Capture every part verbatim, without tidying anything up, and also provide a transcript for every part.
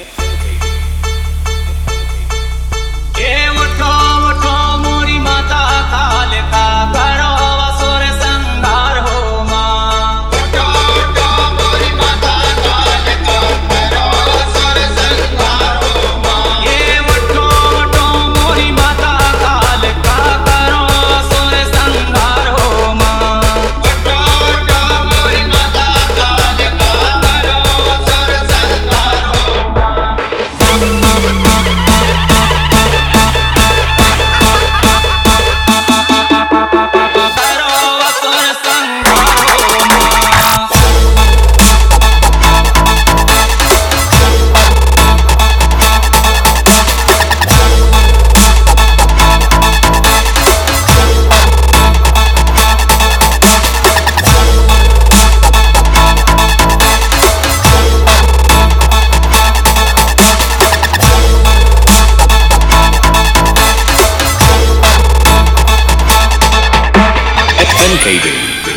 ये उठो उठो मोरी माता कालिका करो असुर संहार हो माँ। उठो उठो मोरी माता कालिका करो असुर संहार हो माँ। ये उठो उठो मोरी माता कालिका करो असुर संहार हो माँ। उठो उठो मोरी माता कालिका करो असुर संहार हो माँ। करो असुर संहार हो माँ। N K D.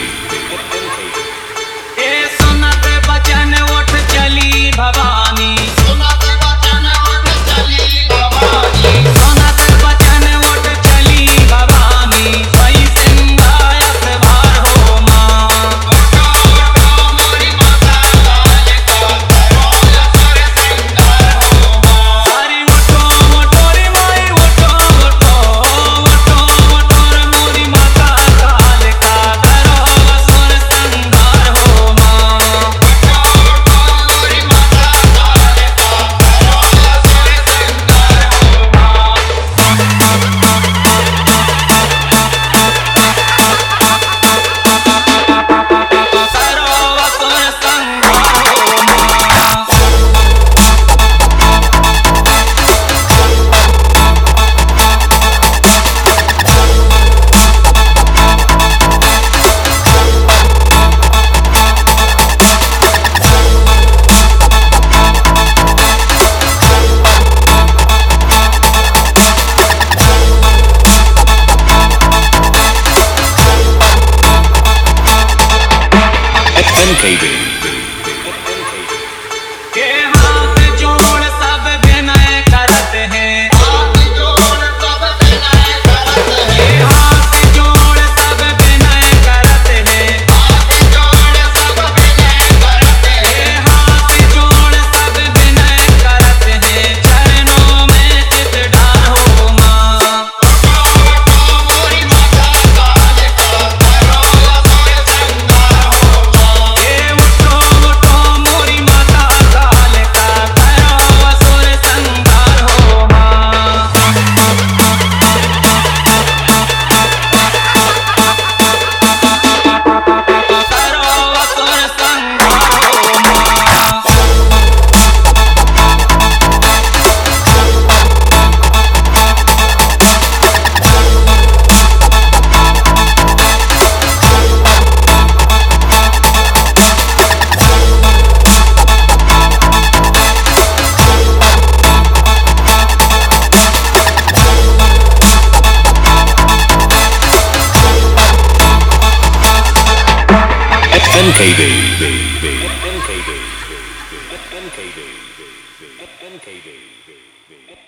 ये सुनत बचन उठ चली भवानी। सुनत वचन उठ चली भवानी। सुनत बचन उठ चली भवानी। वही सिंहायत भार हो माँ। उठो उठो मोरी माता कालिका करो असुर संहार हो माँ। अरे उठो उठो रे माई उठो उठो उठो उठो रे मोरी माता कालिका करो असुर संहार हो माँ। उठो उठो मोरी माता कालिका करो असुर संहार हो माँ। करो असुर संहार हो माँ। N K D. के हाथ जोड़ सब विनय करते हैं। हाथ जोड़ सब विनय करते के हैं। हाथ जोड़ सब विनय करते हैं। हाथ जोड़ सब विनय करते के हैं। हाथ जोड़ सब विनय करते हैं। चरणों में चित डाल हो माँ। उठो उठो मोरी माता कालिका करो असुर संहार हो माँ। ये उठो उठो मोरी माता कालिका करो असुर संहार हो माँ। करो असुर संहार हो माँ। N K D. N K D. N K D. N K D.